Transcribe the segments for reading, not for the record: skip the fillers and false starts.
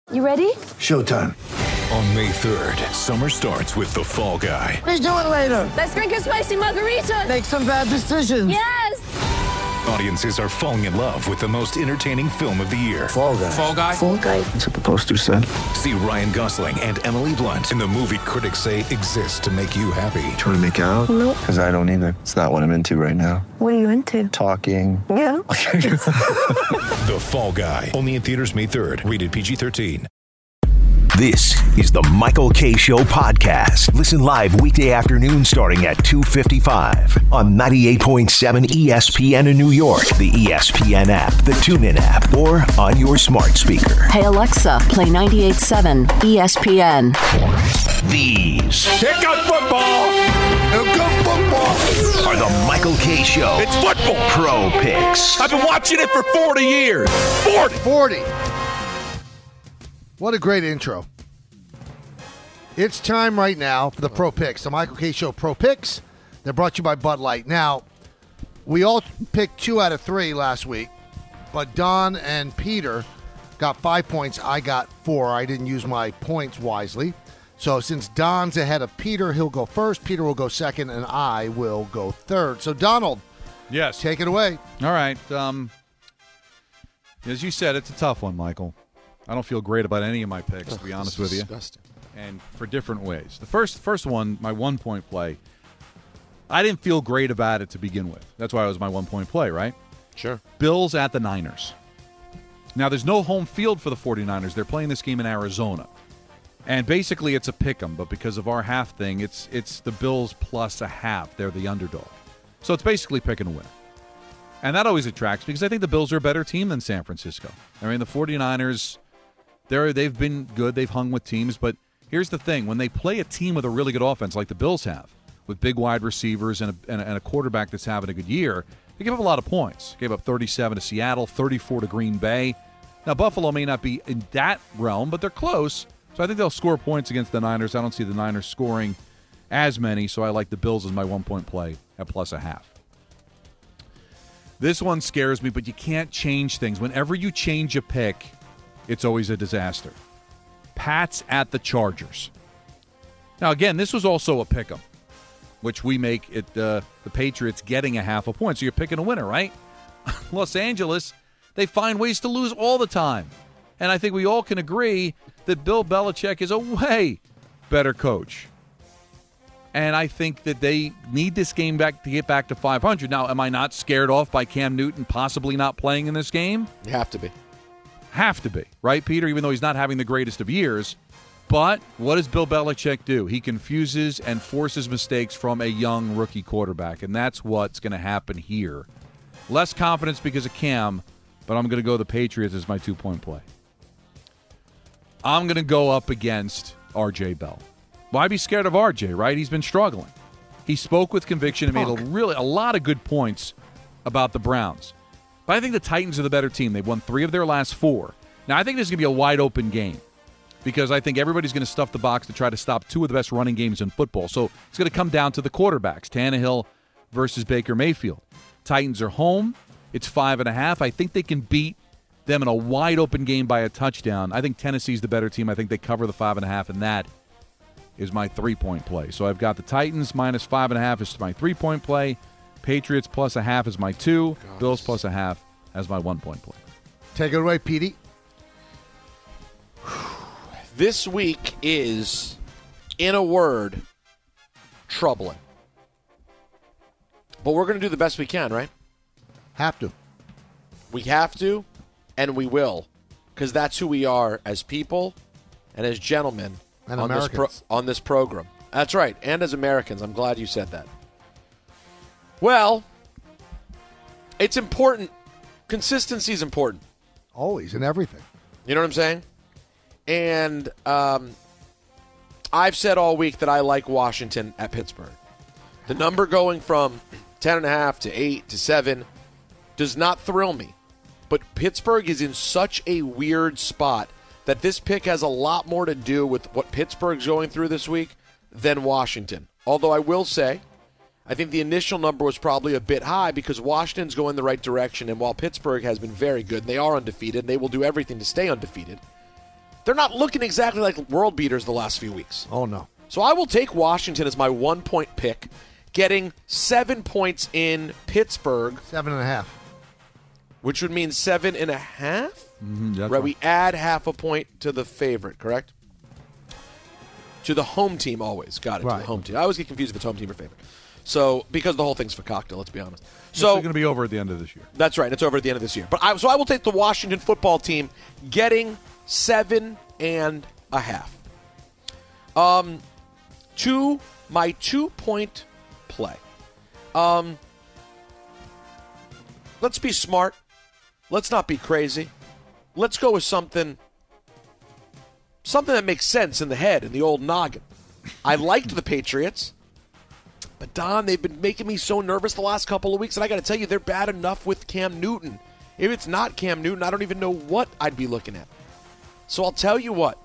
You ready? Showtime. On May 3rd, summer starts with The Fall Guy. Let's do it later. Let's drink a spicy margarita. Make some bad decisions. Yes! Audiences are falling in love with the most entertaining film of the year. Fall Guy. Fall Guy? Fall guy. That's what the poster said. See Ryan Gosling and Emily Blunt in the movie critics say exists to make you happy. Trying to make it out? Nope. Because I don't either. It's not what I'm into right now. What are you into? Talking. Yeah. The Fall Guy. Only in theaters May 3rd. Rated PG-13. This is the Michael Kay Show podcast. Listen live weekday afternoon starting at 2:55 on 98.7 ESPN in New York, the ESPN app, the TuneIn app, or on your smart speaker. Hey Alexa, play 98.7 ESPN. These Pick up football! Go football! are the Michael Kay Show It's football! Pro Picks. I've been watching it for 40 years. 40. What a great intro. It's time right now for the Pro Picks, the Michael Kay Show Pro Picks. They're brought to you by Bud Light. Now, we all picked 2 out of 3 last week, but Don and Peter got 5 points. I got 4. I didn't use my points wisely. So since Don's ahead of Peter, he'll go first. Peter will go second, and I will go third. So, Donald, Yes. take it away. All right. As you said, it's a tough one, Michael. I don't feel great about any of my picks, to be honest with you. Disgusting. And for different ways. The first one, my 1-point play, I didn't feel great about it to begin with. That's why it was my 1-point play, right? Sure. Bills at the Niners. Now, there's no home field for the 49ers. They're playing this game in Arizona. And basically, it's a pick 'em, but because of our half thing, it's the Bills plus a half. They're the underdog. So it's basically pick and win. And that always attracts me because I think the Bills are a better team than San Francisco. I mean, the 49ers, they've been good. They've hung with teams, but here's the thing. When they play a team with a really good offense like the Bills have, with big wide receivers and a quarterback that's having a good year, they give up a lot of points. Gave up 37 to Seattle, 34 to Green Bay. Now, Buffalo may not be in that realm, but they're close. So I think they'll score points against the Niners. I don't see the Niners scoring as many, so I like the Bills as my 1-point play at plus a half. This one scares me, but you can't change things. Whenever you change a pick, it's always a disaster. Pats at the Chargers. Now, again, this was also a pick 'em, which we make it the Patriots getting a half a point. So you're picking a winner, right? Los Angeles, they find ways to lose all the time. And I think we all can agree that Bill Belichick is a way better coach. And I think that they need this game back to get back to 500. Now, am I not scared off by Cam Newton possibly not playing in this game? You have to be. Have to be, right, Peter? Even though he's not having the greatest of years. But what does Bill Belichick do? He confuses and forces mistakes from a young rookie quarterback, and that's what's going to happen here. Less confidence because of Cam, but I'm going to go the Patriots as my 2-point play. I'm going to go up against R.J. Bell. Why be scared of R.J., right? He's been struggling. He spoke with conviction and made a lot of good points about the Browns. But I think the Titans are the better team. They've won 3 of their last 4. Now, I think this is going to be a wide-open game because I think everybody's going to stuff the box to try to stop 2 of the best running games in football. So it's going to come down to the quarterbacks, Tannehill versus Baker Mayfield. Titans are home. It's 5.5. I think they can beat them in a wide-open game by a touchdown. I think Tennessee's the better team. I think they cover the 5.5, and that is my 3-point play. So I've got the Titans minus 5.5 is my 3-point play. Patriots plus a half is my 2. Bills plus a half as my 1-point play. Take it away, Petey. This week is, in a word, troubling. But we're going to do the best we can, right? Have to. We have to, and we will, because that's who we are as people and as gentlemen And on Americans. on this program. That's right, and as Americans. I'm glad you said that. Well, it's important. Consistency is important. Always, in everything. You know what I'm saying? And I've said all week that I like Washington at Pittsburgh. The number going from 10.5 to 8 to 7 does not thrill me. But Pittsburgh is in such a weird spot that this pick has a lot more to do with what Pittsburgh's going through this week than Washington. Although I will say, I think the initial number was probably a bit high because Washington's going the right direction, and while Pittsburgh has been very good, and they are undefeated, and they will do everything to stay undefeated, they're not looking exactly like world beaters the last few weeks. Oh, no. So I will take Washington as my 1-point pick, getting 7 points in Pittsburgh. 7.5. Which would mean 7.5? Right, we add half a point to the favorite, correct? To the home team always. Got it, right. To the home team. I always get confused if it's home team or favorite. So, because the whole thing's for cocktail, let's be honest. So So it's going to be over at the end of this year. That's right. It's over at the end of this year. But I will take the Washington football team getting 7.5. To my 2-point play. Let's be smart. Let's not be crazy. Let's go with something that makes sense in the head, in the old noggin. I liked the Patriots. But, Don, they've been making me so nervous the last couple of weeks, and I got to tell you, they're bad enough with Cam Newton. If it's not Cam Newton, I don't even know what I'd be looking at. So I'll tell you what.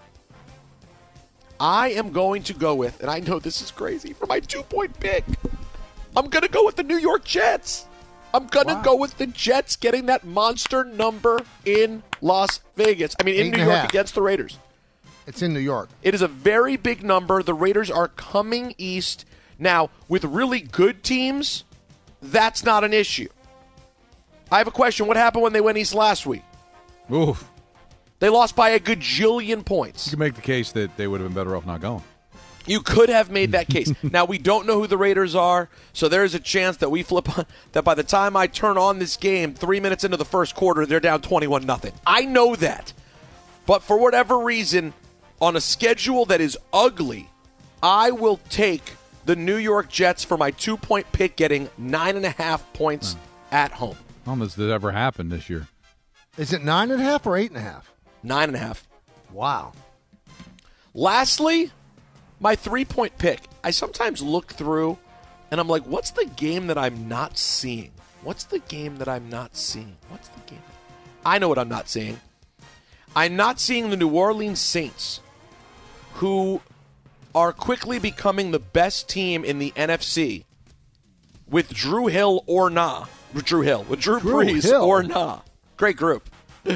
I am going to go with, and I know this is crazy, for my 2-point pick, I'm going to go with the New York Jets. I'm going to go with the Jets getting that monster number in Las Vegas. I mean, in New York against the Raiders. It's in New York. It is a very big number. The Raiders are coming east. Now, with really good teams, that's not an issue. I have a question. What happened when they went east last week? Oof. They lost by a gajillion points. You can make the case that they would have been better off not going. You could have made that case. Now, we don't know who the Raiders are, so there is a chance that we flip on, that by the time I turn on this game, 3 minutes into the first quarter, they're down 21-0. I know that. But for whatever reason, on a schedule that is ugly, I will take the New York Jets for my 2-point pick, getting 9.5 points at home. Almost that ever happened this year. Is it 9.5 or 8.5? 9.5. Wow. Lastly, my 3-point pick. I sometimes look through, and I'm like, what's the game that I'm not seeing? What's the game that I'm not seeing? What's the game? I know what I'm not seeing. I'm not seeing the New Orleans Saints, who are quickly becoming the best team in the NFC with Drew Hill or nah. With Drew Brees or nah. Great group.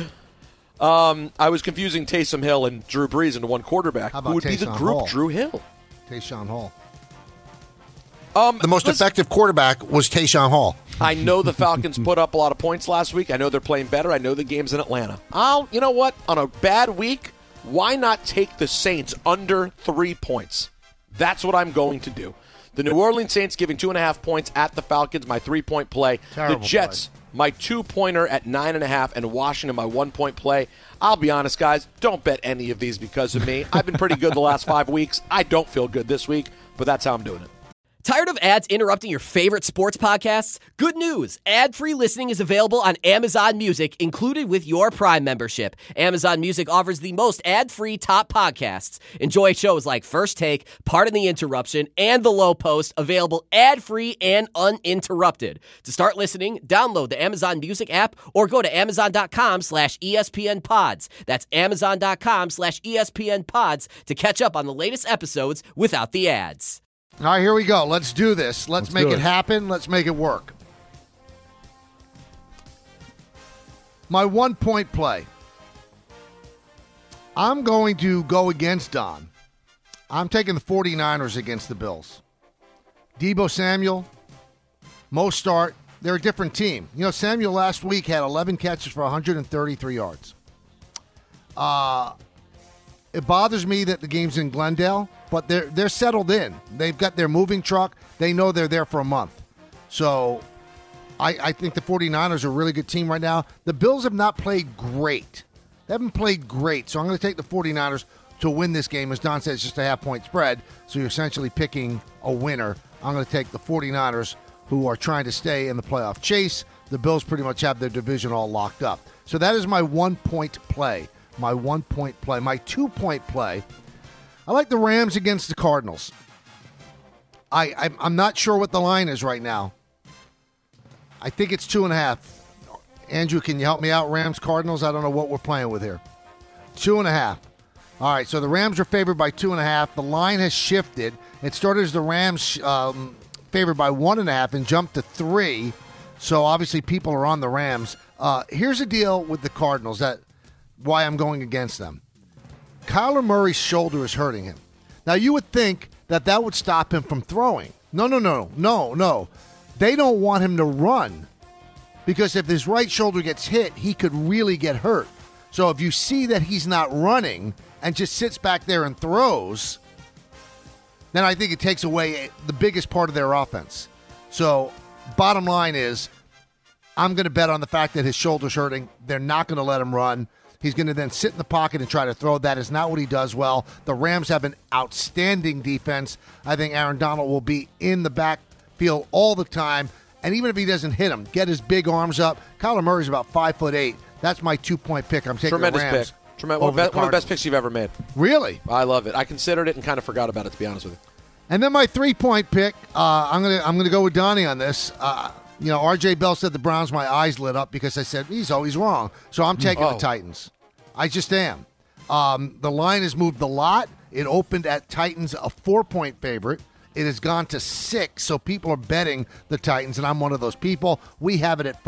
I was confusing Taysom Hill and Drew Brees into one quarterback. How about Who would be the group? Hall? Drew Hill. Tayshaun Hall. The most effective quarterback was Tayshaun Hall. I know the Falcons put up a lot of points last week. I know they're playing better. I know the game's in Atlanta. You know what? On a bad week, why not take the Saints under 3 points? That's what I'm going to do. The New Orleans Saints giving 2.5 points at the Falcons, my 3-point play. Terrible the Jets, my 2-pointer at 9.5, and Washington, my 1-point play. I'll be honest, guys, don't bet any of these because of me. I've been pretty good the last 5 weeks. I don't feel good this week, but that's how I'm doing it. Tired of ads interrupting your favorite sports podcasts? Good news. Ad-free listening is available on Amazon Music, included with your Prime membership. Amazon Music offers the most ad-free top podcasts. Enjoy shows like First Take, Pardon the Interruption, and The Low Post, available ad-free and uninterrupted. To start listening, download the Amazon Music app or go to amazon.com/ESPN Pods. That's amazon.com/ESPN Pods to catch up on the latest episodes without the ads. All right, here we go. Let's do this. Let's make it happen. Let's make it work. My 1-point play. I'm going to go against Don. I'm taking the 49ers against the Bills. Deebo Samuel, Mostert, they're a different team. You know, Samuel last week had 11 catches for 133 yards. It bothers me that the game's in Glendale, but they're settled in. They've got their moving truck. They know they're there for a month. So I think the 49ers are a really good team right now. The Bills have not played great. They haven't played great. So I'm going to take the 49ers to win this game. As Don said, it's just a half-point spread. So you're essentially picking a winner. I'm going to take the 49ers, who are trying to stay in the playoff chase. The Bills pretty much have their division all locked up. So that is my 1-point play. My 1-point play. My 2-point play. I like the Rams against the Cardinals. I'm not sure what the line is right now. I think it's 2.5. Andrew, can you help me out? Rams, Cardinals? I don't know what we're playing with here. 2.5. All right, so the Rams are favored by 2.5. The line has shifted. It started as the Rams favored by 1.5 and jumped to 3. So obviously people are on the Rams. Here's the deal with the Cardinals, that why I'm going against them. Kyler Murray's shoulder is hurting him. Now, you would think that would stop him from throwing. No. They don't want him to run because if his right shoulder gets hit, he could really get hurt. So if you see that he's not running and just sits back there and throws, then I think it takes away the biggest part of their offense. So bottom line is, I'm going to bet on the fact that his shoulder's hurting. They're not going to let him run. He's going to then sit in the pocket and try to throw. That is not what he does well. The Rams have an outstanding defense. I think Aaron Donald will be in the backfield all the time. And even if he doesn't hit him, get his big arms up. Kyler Murray's about 5'8". That's my 2-point pick. I'm taking the Rams. Tremendous pick. One of the best picks you've ever made. Really? I love it. I considered it and kind of forgot about it, to be honest with you. And then my 3-point pick, I'm gonna go with Donnie on this. R.J. Bell said the Browns. My eyes lit up because I said he's always wrong. So I'm taking the Titans. I just am. The line has moved a lot. It opened at Titans, a 4-point favorite. It has gone to 6, so people are betting the Titans, and I'm one of those people. We have it at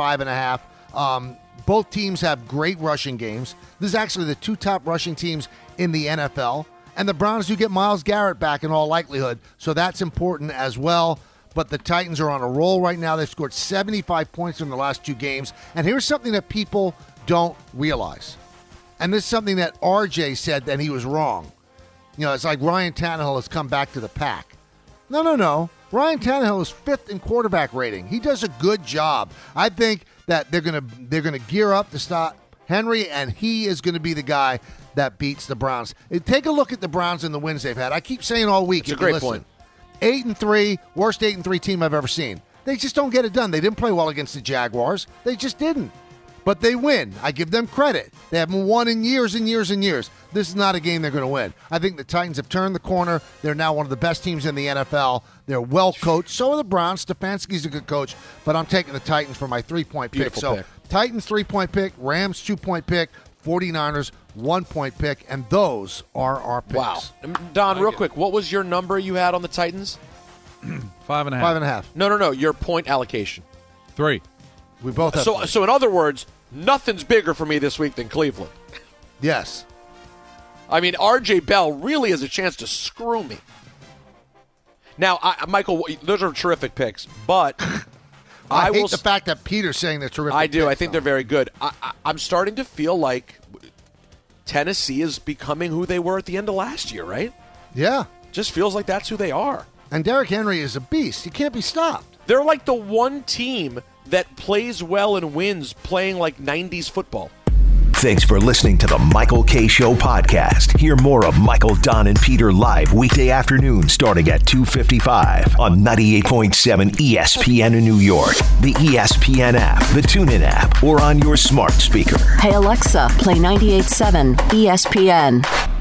5.5. Both teams have great rushing games. This is actually the 2 top rushing teams in the NFL. And the Browns do get Myles Garrett back in all likelihood, so that's important as well. But the Titans are on a roll right now. They've scored 75 points in the last 2 games. And here's something that people don't realize. And this is something that RJ said that he was wrong. It's like Ryan Tannehill has come back to the pack. No. Ryan Tannehill is 5th in quarterback rating. He does a good job. I think that they're gonna gear up to stop Henry, and he is going to be the guy that beats the Browns. Take a look at the Browns and the wins they've had. I keep saying all week. It's a great point. 8-3, worst 8-3 team I've ever seen. They just don't get it done. They didn't play well against the Jaguars. They just didn't. But they win. I give them credit. They haven't won in years and years and years. This is not a game they're going to win. I think the Titans have turned the corner. They're now one of the best teams in the NFL. They're well coached. So are the Browns. Stefanski's a good coach. But I'm taking the Titans for my 3-point pick. Beautiful pick. Titans 3-point pick, Rams 2-point pick, 49ers 1-point pick, and those are our picks. Wow. Don, real quick, what was your number you had on the Titans? 5.5. 5.5. No. Your point allocation. 3. We both have So in other words, nothing's bigger for me this week than Cleveland. Yes. I mean, R.J. Bell really has a chance to screw me. Now, Michael, those are terrific picks, but I hate the fact that Peter's saying they're terrific I do. picks, I think they're very good. I'm starting to feel like Tennessee is becoming who they were at the end of last year, right? Yeah. Just feels like that's who they are. And Derrick Henry is a beast. He can't be stopped. They're like the one team that plays well and wins playing like 90s football. Thanks for listening to the Michael K. Show podcast. Hear more of Michael, Don, and Peter live weekday afternoon starting at 2:55 on 98.7 ESPN in New York, the ESPN app, the TuneIn app, or on your smart speaker. Hey Alexa, play 98.7 ESPN.